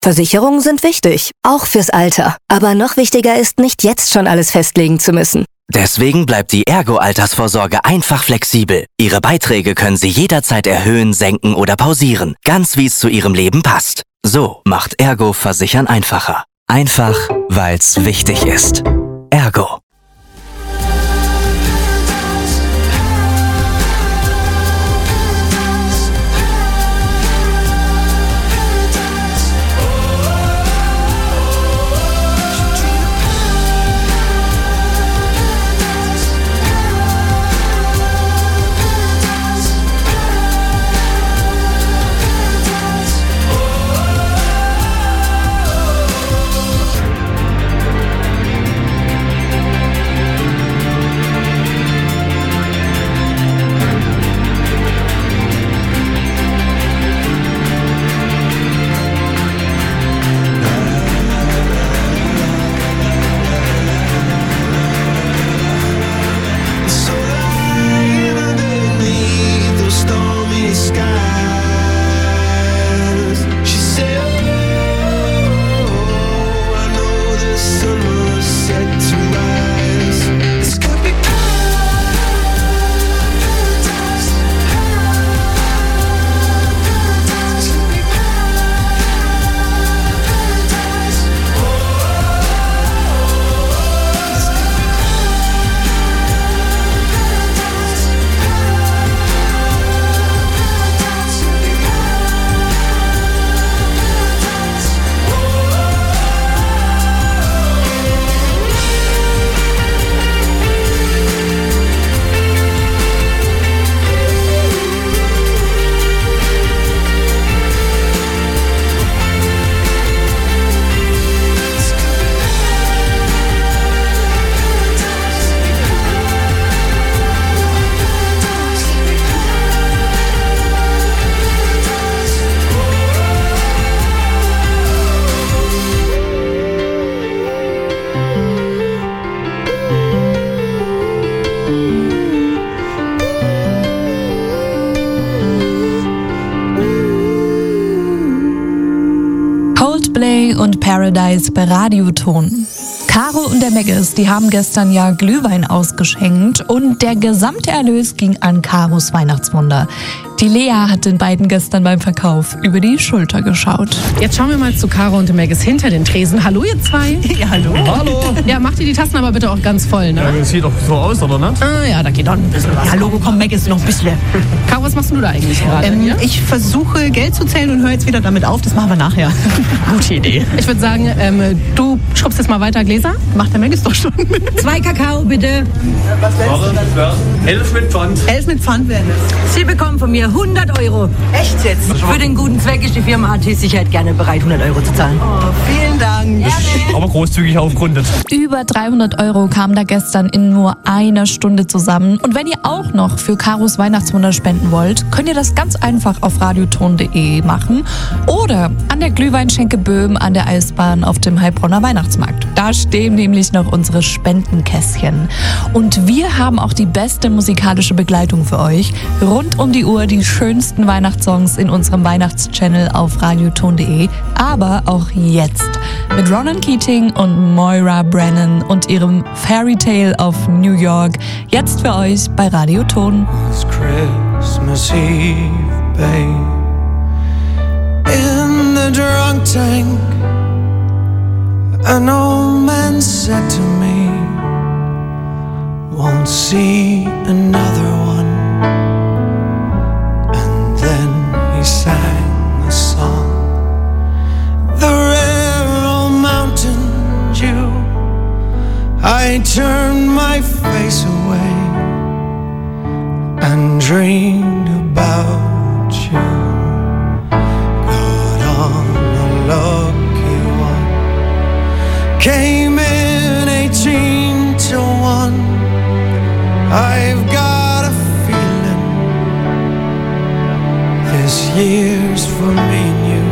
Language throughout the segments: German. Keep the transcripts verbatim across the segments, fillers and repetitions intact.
Versicherungen sind wichtig, auch fürs Alter. Aber noch wichtiger ist, nicht jetzt schon alles festlegen zu müssen. Deswegen bleibt die Ergo-Altersvorsorge einfach flexibel. Ihre Beiträge können Sie jederzeit erhöhen, senken oder pausieren, ganz wie es zu Ihrem Leben passt. So macht Ergo Versichern einfacher. Einfach, weil's wichtig ist. Ergo. Und Paradise bei Radioton. Caro und der Meggis, die haben gestern ja Glühwein ausgeschenkt und der gesamte Erlös ging an Caros Weihnachtswunder. Die Lea hat den beiden gestern beim Verkauf über die Schulter geschaut. Jetzt schauen wir mal zu Caro und dem Meggis hinter den Tresen. Hallo ihr zwei. Ja, hallo. Hallo. Ja, macht ihr die Tassen aber bitte auch ganz voll, ne? Ja, das sieht doch so aus, oder nicht? Ah ja, da geht doch ein bisschen was. Ja, Logo, komm, Meggis, noch ein bisschen. Caro, was machst du da eigentlich gerade? Ähm, ich versuche Geld zu zählen und höre jetzt wieder damit auf. Das machen wir nachher. Gute Idee. Ich würde sagen, ähm, du schubst jetzt mal weiter Gläser. Macht der Meggis doch schon. Zwei Kakao, bitte. Was wär's? Elf mit Pfand. Elf mit Pfand werden es. Sie bekommen von mir hundert Euro. Echt jetzt? Für den guten Zweck ist die Firma A T-Sicherheit gerne bereit, hundert Euro zu zahlen. Oh, vielen Dank. Aber großzügig aufgerundet. Über dreihundert Euro kamen da gestern in nur einer Stunde zusammen. Und wenn ihr auch noch für Caros Weihnachtswunder spenden wollt, könnt ihr das ganz einfach auf radioton punkt de machen oder an der Glühweinschenke Böhm an der Eisbahn auf dem Heilbronner Weihnachtsmarkt. Da stehen nämlich noch unsere Spendenkästchen. Und wir haben auch die beste musikalische Begleitung für euch. Rund um die Uhr die schönsten Weihnachtssongs in unserem Weihnachtschannel auf radioton punkt de. Aber auch jetzt mit Ronan Keating und Moira Brennan und ihrem Fairy Tale of New York. Jetzt für euch bei Radioton. It's Christmas Eve, babe. In the drunk tank, an old man said to me, won't see another one. And then he sang a song, the rare old mountain dew. I turned my face away and dreamed about you. Got on a lucky one, came in eighteen to one. I've got a feeling this year's for me and you.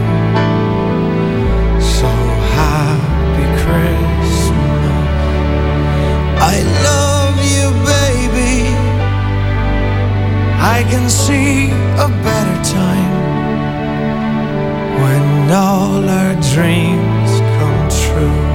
So happy Christmas, I love you, baby. I can see a better time when all our dreams dreams come true.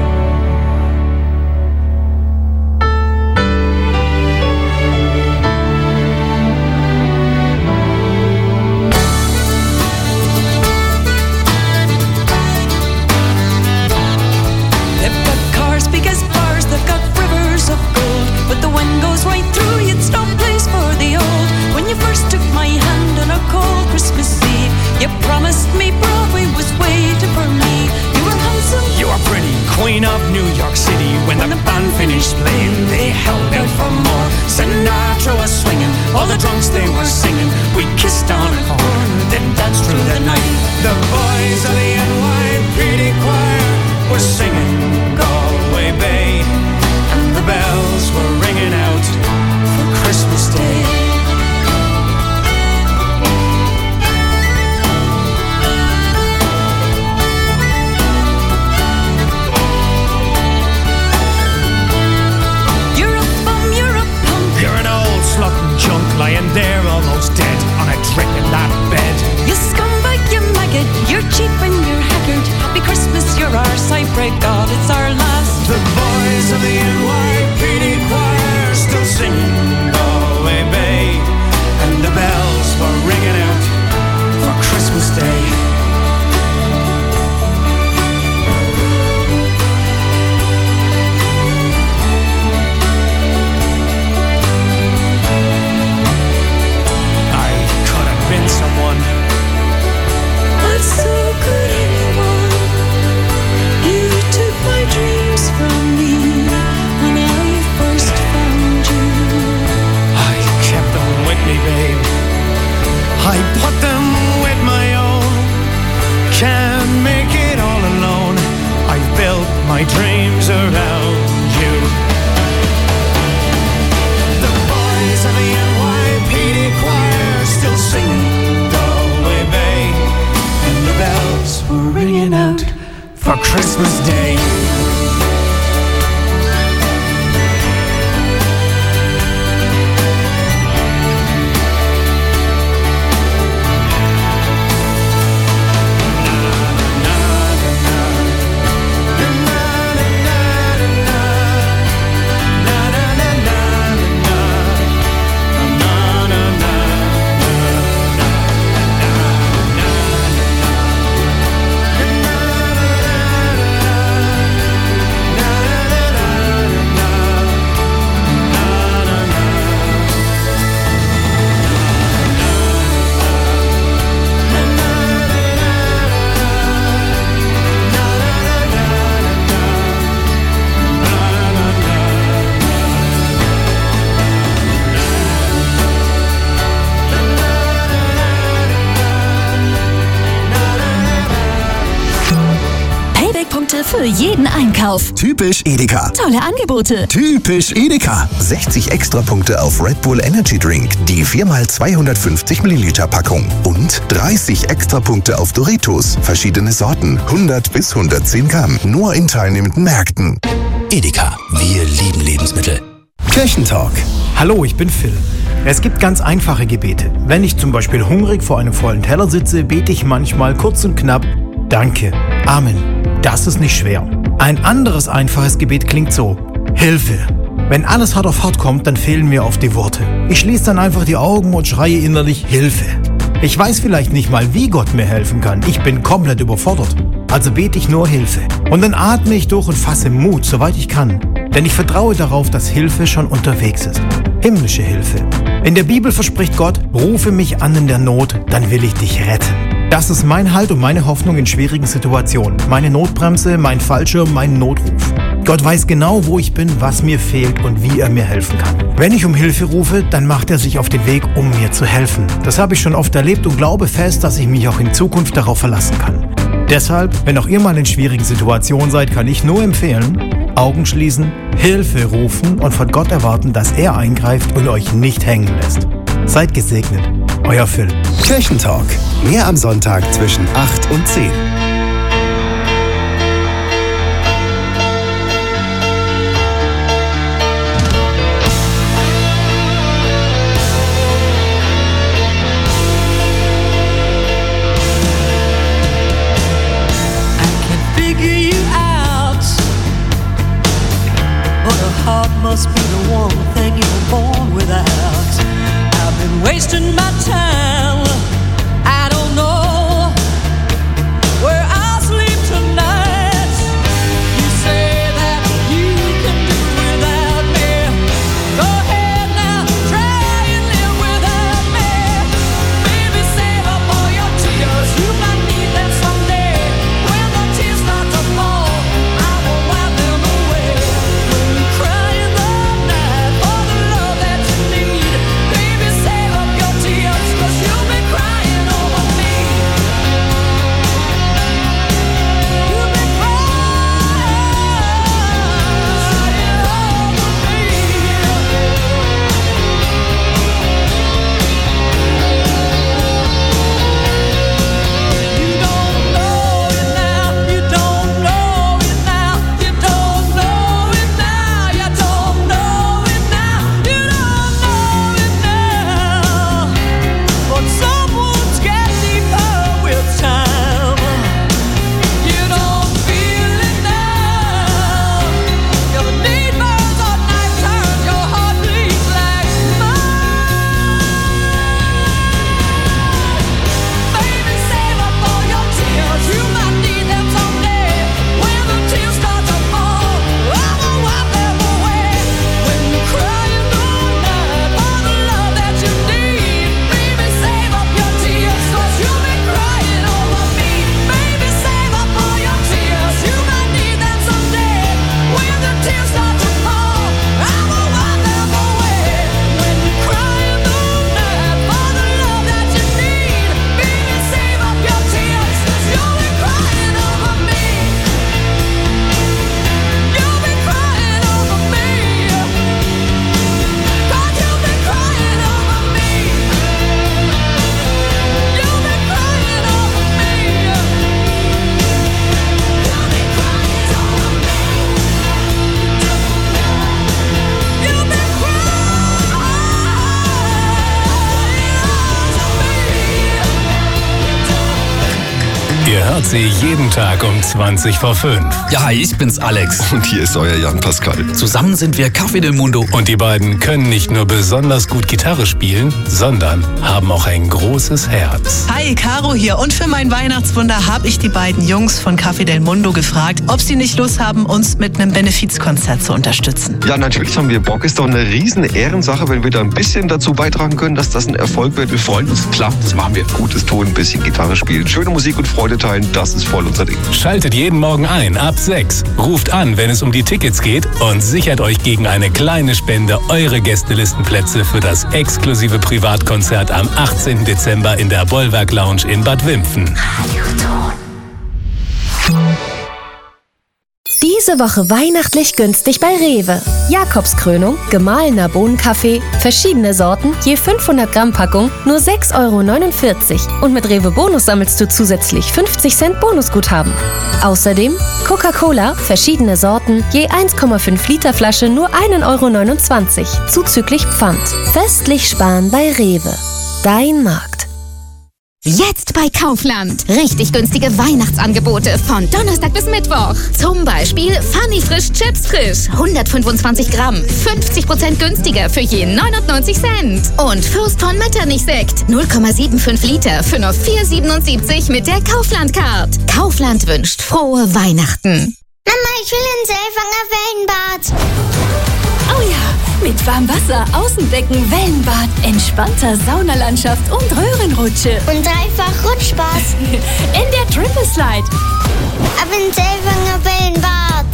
They've got cars big as bars, they've got rivers of gold, but the wind goes right through you, it's no place for the old. When you first took my hand on a cold Christmas Eve, you promised me Broadway was waiting for me. You were handsome, You are pretty, queen of New York City. When the band finished playing, they held out for more. Sinatra was swinging, all the drunks they were singing. We kissed on a corner, then danced through the night. The boys of the N Y P D choir were singing Galway Bay, and the bells were ringing out for Christmas Day. you're a bum, you're a punk. You're an old slut and junk lying there almost dead on a drink in that bed. You scumbag, you maggot, you're cheap and you're haggard. Happy Christmas, you're ours, I pray God it's our last. The boys of the N Y P D choir still singing Galway Bay, and the bells were ringing out for Christmas Day. I could have been someone. But so could anyone. You took my dreams from me when I first found you. I kept them with me, babe. I put them with my own. Can't make it all alone. I built my dreams around you. The boys of the N Y P D choir still singing Galway Bay, and the bells were ringing out for Christmas Day. Payback-Punkte für jeden Einkauf. Typisch Edeka. Tolle Angebote. Typisch Edeka. sechzig Extrapunkte auf Red Bull Energy Drink, die vier mal zweihundertfünfzig Milliliter Packung. Und dreißig Extrapunkte auf Doritos, verschiedene Sorten, hundert bis hundertzehn Gramm. Nur in teilnehmenden Märkten. Edeka, wir lieben Lebensmittel. Kirchentalk. Hallo, ich bin Phil. Es gibt ganz einfache Gebete. Wenn ich zum Beispiel hungrig vor einem vollen Teller sitze, bete ich manchmal kurz und knapp: Danke, Amen. Das ist nicht schwer. Ein anderes einfaches Gebet klingt so: Hilfe. Wenn alles hart auf hart kommt, dann fehlen mir oft die Worte. Ich schließe dann einfach die Augen und schreie innerlich Hilfe. Ich weiß vielleicht nicht mal, wie Gott mir helfen kann. Ich bin komplett überfordert. Also bete ich nur Hilfe. Und dann atme ich durch und fasse Mut, soweit ich kann. Denn ich vertraue darauf, dass Hilfe schon unterwegs ist. Himmlische Hilfe. In der Bibel verspricht Gott: Rufe mich an in der Not, dann will ich dich retten. Das ist mein Halt und meine Hoffnung in schwierigen Situationen. Meine Notbremse, mein Fallschirm, mein Notruf. Gott weiß genau, wo ich bin, was mir fehlt und wie er mir helfen kann. Wenn ich um Hilfe rufe, dann macht er sich auf den Weg, um mir zu helfen. Das habe ich schon oft erlebt und glaube fest, dass ich mich auch in Zukunft darauf verlassen kann. Deshalb, wenn auch ihr mal in schwierigen Situationen seid, kann ich nur empfehlen: Augen schließen, Hilfe rufen und von Gott erwarten, dass er eingreift und euch nicht hängen lässt. Seid gesegnet. Euer Phil. Kirchentalk. Mehr am Sonntag zwischen acht und zehn. Nordsee jeden Tag um zwanzig vor fünf. Ja, hi, ich bin's Alex. Und hier ist euer Jan Pascal. Zusammen sind wir Café del Mundo. Und die beiden können nicht nur besonders gut Gitarre spielen, sondern haben auch ein großes Herz. Hi, Caro hier. Und für mein Weihnachtswunder habe ich die beiden Jungs von Café del Mundo gefragt, ob sie nicht Lust haben, uns mit einem Benefizkonzert zu unterstützen. Ja, natürlich haben wir Bock. Ist doch eine riesen Ehrensache, wenn wir da ein bisschen dazu beitragen können, dass das ein Erfolg wird. Wir freuen uns. Klar, das machen wir. Gutes Ton, ein bisschen Gitarre spielen, schöne Musik und Freude teilen, das ist voll unser Ding. Schaltet jeden Morgen ein, ab sechs. Ruft an, wenn es um die Tickets geht und sichert euch gegen eine kleine Spende eure Gästelistenplätze für das exklusive Privatkonzert am achtzehnten Dezember in der Bollwerk Lounge in Bad Wimpfen. Diese Woche weihnachtlich günstig bei Rewe. Jakobskrönung, gemahlener Bohnenkaffee, verschiedene Sorten, je fünfhundert Gramm Packung, nur sechs Euro neunundvierzig. Und mit Rewe Bonus sammelst du zusätzlich fünfzig Cent Bonusguthaben. Außerdem Coca-Cola, verschiedene Sorten, je eins Komma fünf Liter Flasche, nur ein Euro neunundzwanzig, zuzüglich Pfand. Festlich sparen bei Rewe. Dein Markt. Jetzt bei Kaufland. Richtig günstige Weihnachtsangebote von Donnerstag bis Mittwoch. Zum Beispiel Funny Frisch Chips Frisch. hundertfünfundzwanzig Gramm. fünfzig Prozent günstiger für je neunundneunzig Cent. Und Fürst von Metternich Sekt. null Komma fünfundsiebzig Liter für nur vier Euro siebenundsiebzig mit der Kaufland-Card. Kaufland wünscht frohe Weihnachten. Mama, ich will ins Elfanger Wellenbad. Oh ja, mit Warmwasser, Außenbecken, Wellenbad, entspannter Saunalandschaft und Röhrenrutsche. Und dreifach Rutschspaß. In der Triple Slide. Ab ins Elfanger Wellenbad.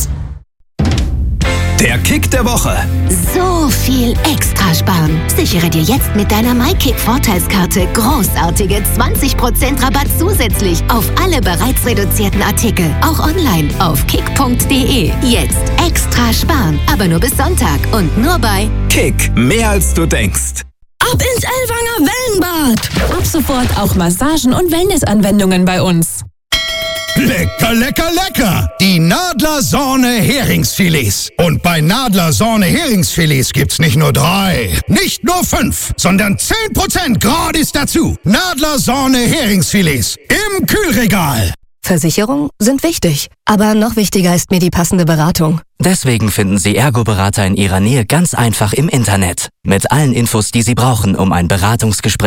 Der Kick der Woche. So viel extra sparen. Sichere dir jetzt mit deiner MyKick-Vorteilskarte großartige zwanzig Prozent Rabatt zusätzlich auf alle bereits reduzierten Artikel. Auch online auf kick punkt de. Jetzt extra sparen, aber nur bis Sonntag und nur bei Kick, mehr als du denkst. Ab ins Elfanger Wellenbad. Ab sofort auch Massagen und Wellnessanwendungen bei uns. Lecker, lecker, lecker! Die Nadler Sorne Heringsfilets. Und bei Nadler Sorne Heringsfilets gibt's nicht nur drei, nicht nur fünf, sondern zehn Prozent gratis dazu. Nadler Sorne Heringsfilets im Kühlregal. Versicherungen sind wichtig, aber noch wichtiger ist mir die passende Beratung. Deswegen finden Sie Ergo-Berater in Ihrer Nähe ganz einfach im Internet. Mit allen Infos, die Sie brauchen, um ein Beratungsgespräch